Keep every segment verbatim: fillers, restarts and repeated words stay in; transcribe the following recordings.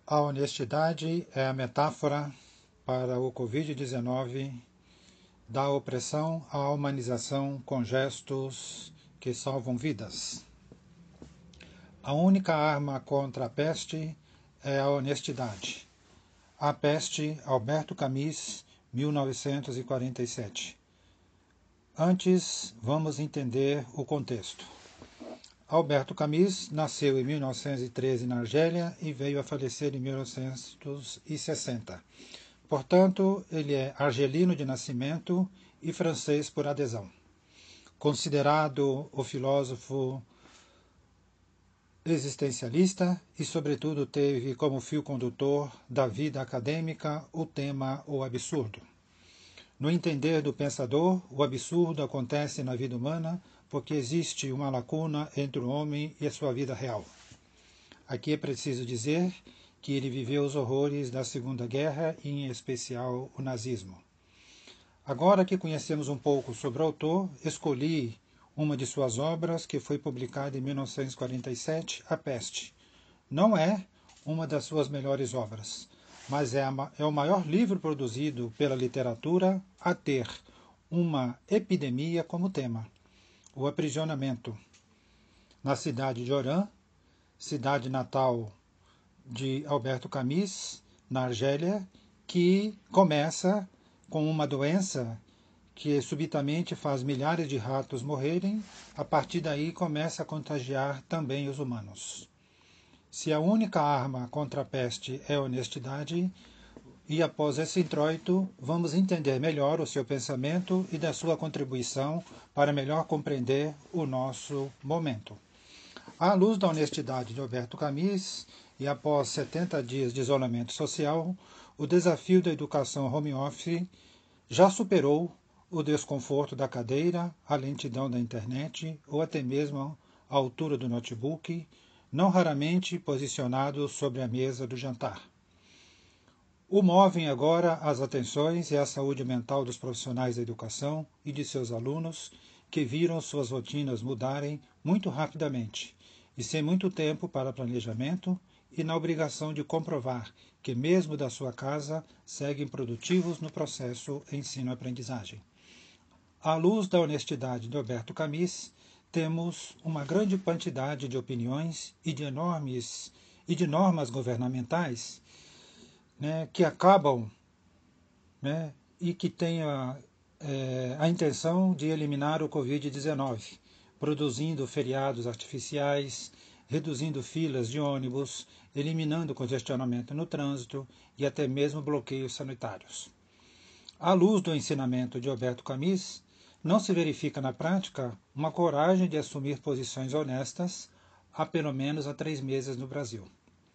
A honestidade é a metáfora para o covid dezenove da opressão à humanização com gestos que salvam vidas. A única arma contra a peste é a honestidade. A Peste, Alberto Camus, mil novecentos e quarenta e sete. Antes, vamos entender o contexto. Alberto Camus nasceu em mil novecentos e treze na Argélia e veio a falecer em mil novecentos e sessenta. Portanto, ele é argelino de nascimento e francês por adesão. Considerado o filósofo existencialista e, sobretudo, teve como fio condutor da vida acadêmica o tema o absurdo. No entender do pensador, o absurdo acontece na vida humana porque existe uma lacuna entre o homem e a sua vida real. Aqui é preciso dizer que ele viveu os horrores da Segunda Guerra e, em especial, o nazismo. Agora que conhecemos um pouco sobre o autor, escolhi uma de suas obras que foi publicada em mil novecentos e quarenta e sete, A Peste. Não é uma das suas melhores obras, mas é, a, é o maior livro produzido pela literatura a ter uma epidemia como tema, o aprisionamento. Na cidade de Oran, cidade natal de Alberto Camus, na Argélia, que começa com uma doença que subitamente faz milhares de ratos morrerem, a partir daí começa a contagiar também os humanos. Se a única arma contra a peste é a honestidade, e após esse introito, vamos entender melhor o seu pensamento e da sua contribuição para melhor compreender o nosso momento. À luz da honestidade de Alberto Camus, e após setenta dias de isolamento social, o desafio da educação home office já superou o desconforto da cadeira, a lentidão da internet ou até mesmo a altura do notebook, não raramente posicionado sobre a mesa do jantar. O movem agora as atenções e a saúde mental dos profissionais da educação e de seus alunos, que viram suas rotinas mudarem muito rapidamente e sem muito tempo para planejamento e na obrigação de comprovar que mesmo da sua casa seguem produtivos no processo ensino-aprendizagem. À luz da honestidade de Alberto Camus, temos uma grande quantidade de opiniões e de enormes e de normas governamentais, né, que acabam, né, e que têm a, é, a intenção de eliminar o covid dezenove, produzindo feriados artificiais, reduzindo filas de ônibus, eliminando congestionamento no trânsito e até mesmo bloqueios sanitários. À luz do ensinamento de Alberto Camus, não se verifica na prática uma coragem de assumir posições honestas há pelo menos há três meses no Brasil.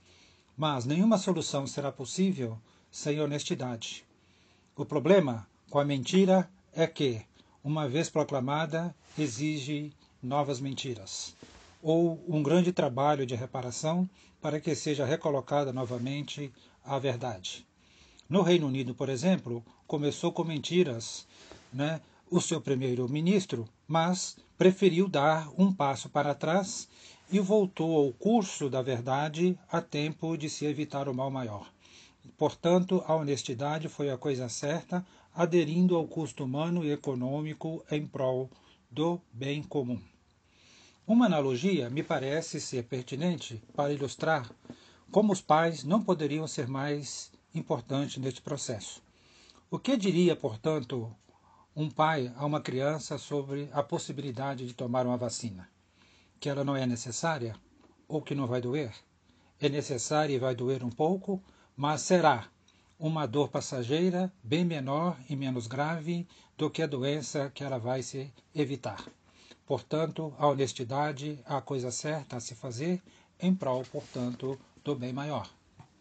Mas nenhuma solução será possível sem honestidade. O problema com a mentira é que, uma vez proclamada, exige novas mentiras, ou um grande trabalho de reparação para que seja recolocada novamente a verdade. No Reino Unido, por exemplo, começou com mentiras, né, o seu primeiro-ministro, mas preferiu dar um passo para trás e voltou ao curso da verdade a tempo de se evitar o mal maior. Portanto, a honestidade foi a coisa certa, aderindo ao custo humano e econômico em prol do bem comum. Uma analogia me parece ser pertinente para ilustrar como os pais não poderiam ser mais importantes neste processo. O que diria, portanto, um pai a uma criança sobre a possibilidade de tomar uma vacina? Que ela não é necessária ou que não vai doer? É necessária e vai doer um pouco, mas será uma dor passageira bem menor e menos grave do que a doença que ela vai se evitar. Portanto, a honestidade é a coisa certa a se fazer em prol, portanto, do bem maior.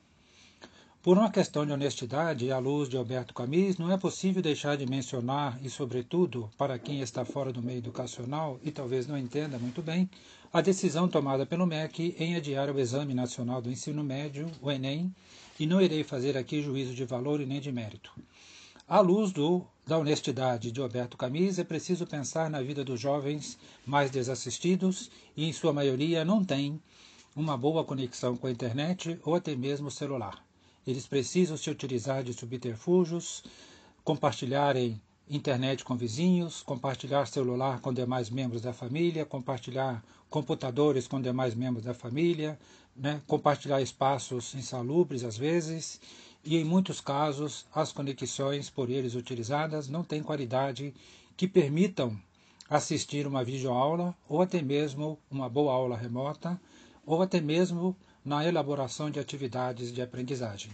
Por uma questão de honestidade, à luz de Alberto Camus, não é possível deixar de mencionar, e sobretudo para quem está fora do meio educacional e talvez não entenda muito bem, a decisão tomada pelo M E C em adiar o Exame Nacional do Ensino Médio, o Enem, e não irei fazer aqui juízo de valor e nem de mérito. À luz do, da honestidade de Alberto Camus, é preciso pensar na vida dos jovens mais desassistidos e, em sua maioria, não têm uma boa conexão com a internet ou até mesmo o celular. Eles precisam se utilizar de subterfúgios, compartilharem internet com vizinhos, compartilhar celular com demais membros da família, compartilhar computadores com demais membros da família, né? Compartilhar espaços insalubres às vezes, e em muitos casos as conexões por eles utilizadas não têm qualidade que permitam assistir uma videoaula ou até mesmo uma boa aula remota, ou até mesmo na elaboração de atividades de aprendizagem.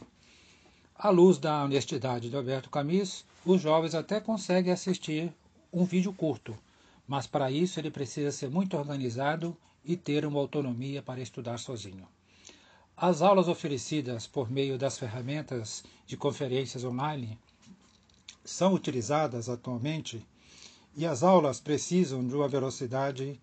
À luz da honestidade de Alberto Camus, os jovens até conseguem assistir um vídeo curto, mas para isso ele precisa ser muito organizado e ter uma autonomia para estudar sozinho. As aulas oferecidas por meio das ferramentas de conferências online são utilizadas atualmente e as aulas precisam de uma velocidade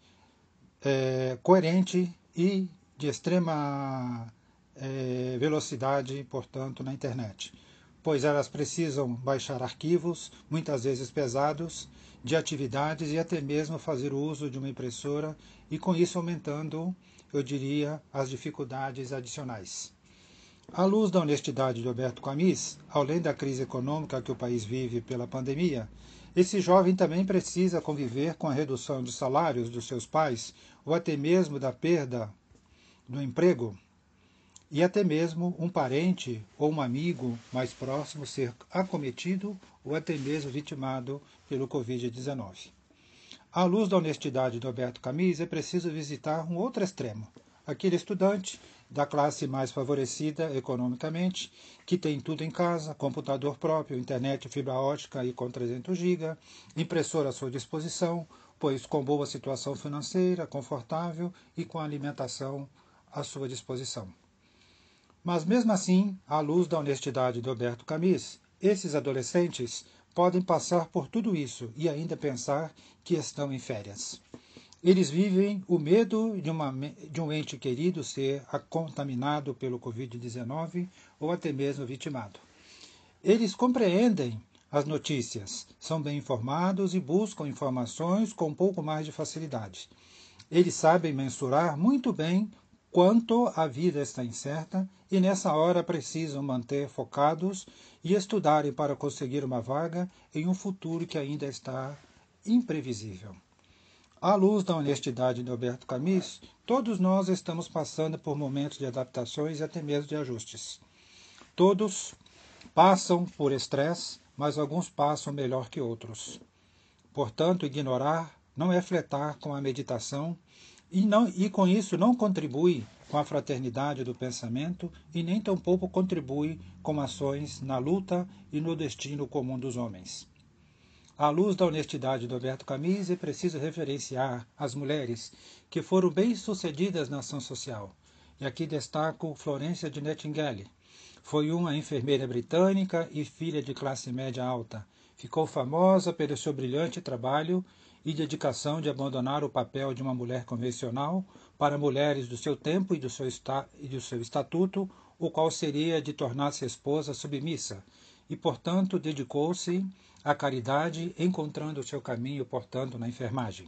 é, coerente e de extrema é, velocidade, portanto, na internet, pois elas precisam baixar arquivos, muitas vezes pesados, de atividades e até mesmo fazer uso de uma impressora e com isso aumentando, eu diria, as dificuldades adicionais. À luz da honestidade de Alberto Camus, além da crise econômica que o país vive pela pandemia, esse jovem também precisa conviver com a redução dos salários dos seus pais ou até mesmo da perda do emprego e até mesmo um parente ou um amigo mais próximo ser acometido ou até mesmo vitimado pelo covid dezenove. À luz da honestidade de Alberto Camus, é preciso visitar um outro extremo, aquele estudante da classe mais favorecida economicamente, que tem tudo em casa, computador próprio, internet fibra ótica e com trezentos gigas, impressora à sua disposição, pois com boa situação financeira, confortável e com alimentação à sua disposição. Mas mesmo assim, à luz da honestidade de Alberto Camus, esses adolescentes podem passar por tudo isso e ainda pensar que estão em férias. Eles vivem o medo de, uma, de um ente querido ser contaminado pelo covid dezenove ou até mesmo vitimado. Eles compreendem as notícias, são bem informados e buscam informações com um pouco mais de facilidade. Eles sabem mensurar muito bem quanto a vida está incerta e nessa hora precisam manter focados e estudarem para conseguir uma vaga em um futuro que ainda está imprevisível. À luz da honestidade de Alberto Camus, todos nós estamos passando por momentos de adaptações e até mesmo de ajustes. Todos passam por estresse, mas alguns passam melhor que outros. Portanto, ignorar não é flertar com a meditação e, não, e com isso não contribui com a fraternidade do pensamento e nem tampouco contribui com ações na luta e no destino comum dos homens. À luz da honestidade de Alberto Camus, é preciso referenciar as mulheres que foram bem-sucedidas na ação social. E aqui destaco Florência de Nightingale. Foi uma enfermeira britânica e filha de classe média alta. Ficou famosa pelo seu brilhante trabalho e dedicação de abandonar o papel de uma mulher convencional para mulheres do seu tempo e do seu, esta, e do seu estatuto, o qual seria de tornar-se esposa submissa, e, portanto, dedicou-se à caridade, encontrando o seu caminho, portanto, na enfermagem.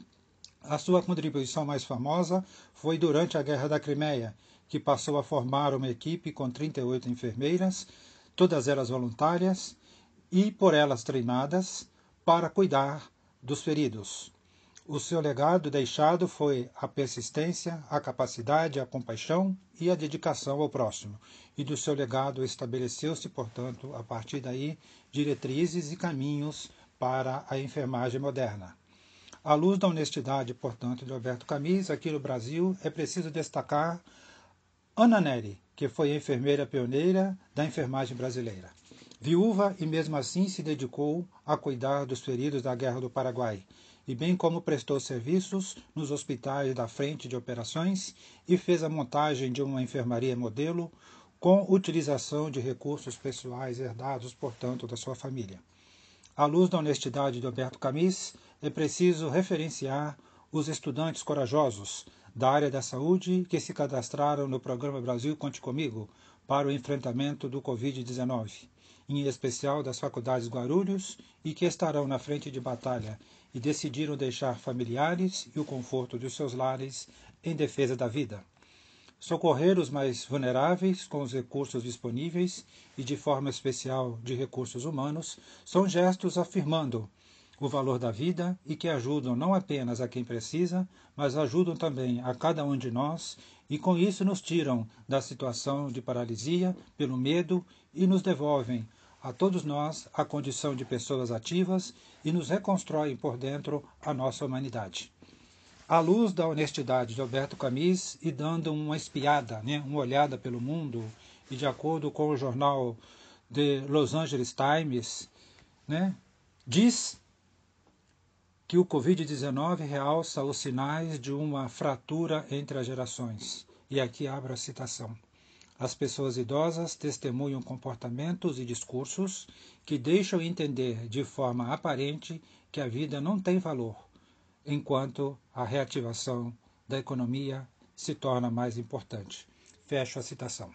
A sua contribuição mais famosa foi durante a Guerra da Crimeia, que passou a formar uma equipe com trinta e oito enfermeiras, todas elas voluntárias e por elas treinadas para cuidar dos feridos. O seu legado deixado foi a persistência, a capacidade, a compaixão e a dedicação ao próximo. E do seu legado estabeleceu-se, portanto, a partir daí, diretrizes e caminhos para a enfermagem moderna. À luz da honestidade, portanto, de Alberto Camus, aqui no Brasil, é preciso destacar Ana Nery, que foi a enfermeira pioneira da enfermagem brasileira. Viúva e mesmo assim se dedicou a cuidar dos feridos da Guerra do Paraguai, e bem como prestou serviços nos hospitais da frente de operações e fez a montagem de uma enfermaria modelo com utilização de recursos pessoais herdados, portanto, da sua família. À luz da honestidade de Alberto Camus, é preciso referenciar os estudantes corajosos da área da saúde que se cadastraram no programa Brasil Conte Comigo para o enfrentamento do covid dezenove, em especial das faculdades Guarulhos, e que estarão na frente de batalha e decidiram deixar familiares e o conforto de seus lares em defesa da vida. Socorrer os mais vulneráveis com os recursos disponíveis e, de forma especial, de recursos humanos, são gestos afirmando o valor da vida e que ajudam não apenas a quem precisa, mas ajudam também a cada um de nós e com isso nos tiram da situação de paralisia pelo medo e nos devolvem a todos nós a condição de pessoas ativas e nos reconstroem por dentro a nossa humanidade. À luz da honestidade de Alberto Camus e dando uma espiada, né, uma olhada pelo mundo, e de acordo com o jornal The Los Angeles Times, né, diz que o covid dezenove realça os sinais de uma fratura entre as gerações. E aqui abro a citação. As pessoas idosas testemunham comportamentos e discursos que deixam entender de forma aparente que a vida não tem valor, enquanto a reativação da economia se torna mais importante. Fecho a citação.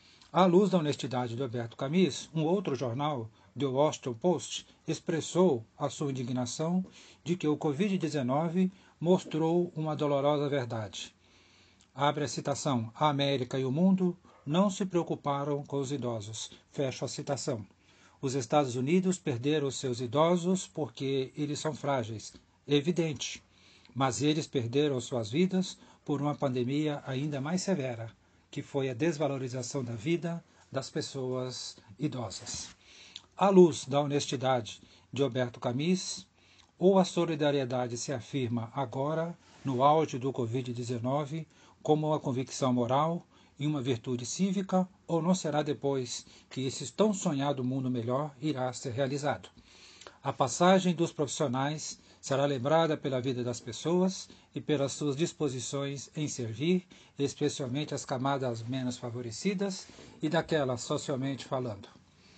À luz da honestidade de Alberto Camus, um outro jornal, The Washington Post, expressou a sua indignação de que o covid dezenove mostrou uma dolorosa verdade. Abre a citação. A América e o mundo não se preocuparam com os idosos. Fecho a citação. Os Estados Unidos perderam seus idosos porque eles são frágeis. Evidente. Mas eles perderam suas vidas por uma pandemia ainda mais severa, que foi a desvalorização da vida das pessoas idosas. À luz da honestidade de Alberto Camus, ou a solidariedade se afirma agora, no auge do covid dezenove, como uma convicção moral e uma virtude cívica, ou não será depois que esse tão sonhado mundo melhor irá ser realizado. A passagem dos profissionais será lembrada pela vida das pessoas e pelas suas disposições em servir, especialmente as camadas menos favorecidas e daquelas socialmente falando.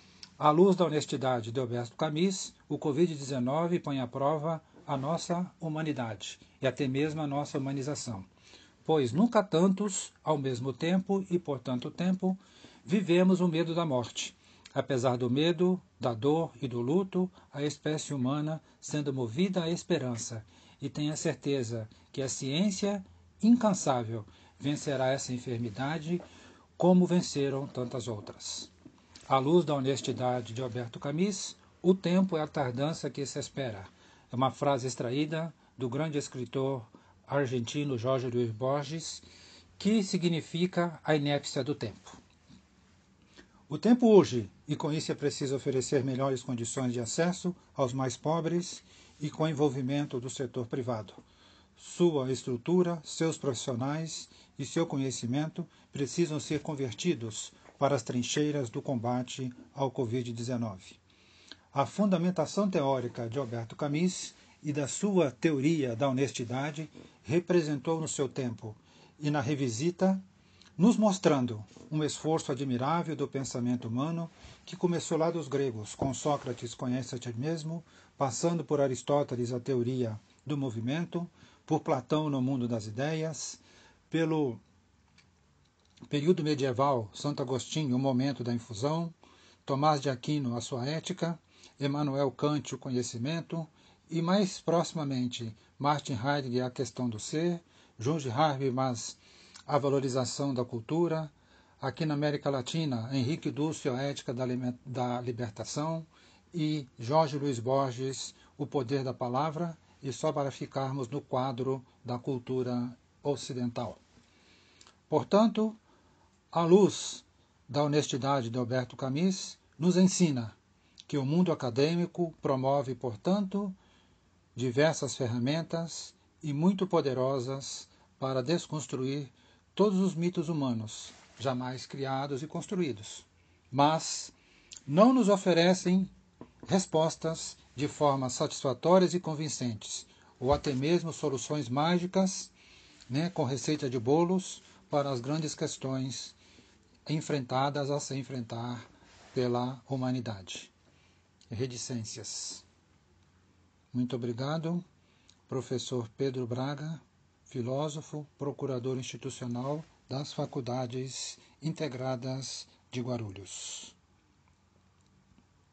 À luz da honestidade de Alberto Camus, o covid dezenove põe à prova a nossa humanidade e até mesmo a nossa humanização, pois nunca tantos, ao mesmo tempo e por tanto tempo, vivemos o medo da morte. Apesar do medo, da dor e do luto, a espécie humana sendo movida à esperança, e tenha certeza que a ciência incansável vencerá essa enfermidade, como venceram tantas outras. À luz da honestidade de Alberto Camus, o tempo é a tardança que se espera. É uma frase extraída do grande escritor argentino Jorge Luis Borges, que significa a inépcia do tempo. O tempo urge, e com isso é preciso oferecer melhores condições de acesso aos mais pobres e com envolvimento do setor privado. Sua estrutura, seus profissionais e seu conhecimento precisam ser convertidos para as trincheiras do combate ao covid dezenove. A fundamentação teórica de Alberto Camus e da sua teoria da honestidade representou no seu tempo e na revisita, nos mostrando um esforço admirável do pensamento humano que começou lá dos gregos, com Sócrates conhece a ti mesmo, passando por Aristóteles a teoria do movimento, por Platão no mundo das ideias, pelo período medieval, Santo Agostinho, o momento da infusão, Tomás de Aquino, a sua ética, Emmanuel Kant, o conhecimento, e mais proximamente, Martin Heidegger, a questão do ser, Junge Habermas, a valorização da cultura, aqui na América Latina, Henrique Dúcio, a ética da libertação, e Jorge Luis Borges, o poder da palavra, e só para ficarmos no quadro da cultura ocidental. Portanto, à luz da honestidade de Alberto Camus, nos ensina que o mundo acadêmico promove, portanto, diversas ferramentas e muito poderosas para desconstruir todos os mitos humanos, jamais criados e construídos, mas não nos oferecem respostas de formas satisfatórias e convincentes, ou até mesmo soluções mágicas, né, com receita de bolos para as grandes questões enfrentadas a se enfrentar pela humanidade. Reticências. Muito obrigado, professor Pedro Braga, filósofo, procurador institucional das Faculdades Integradas de Guarulhos.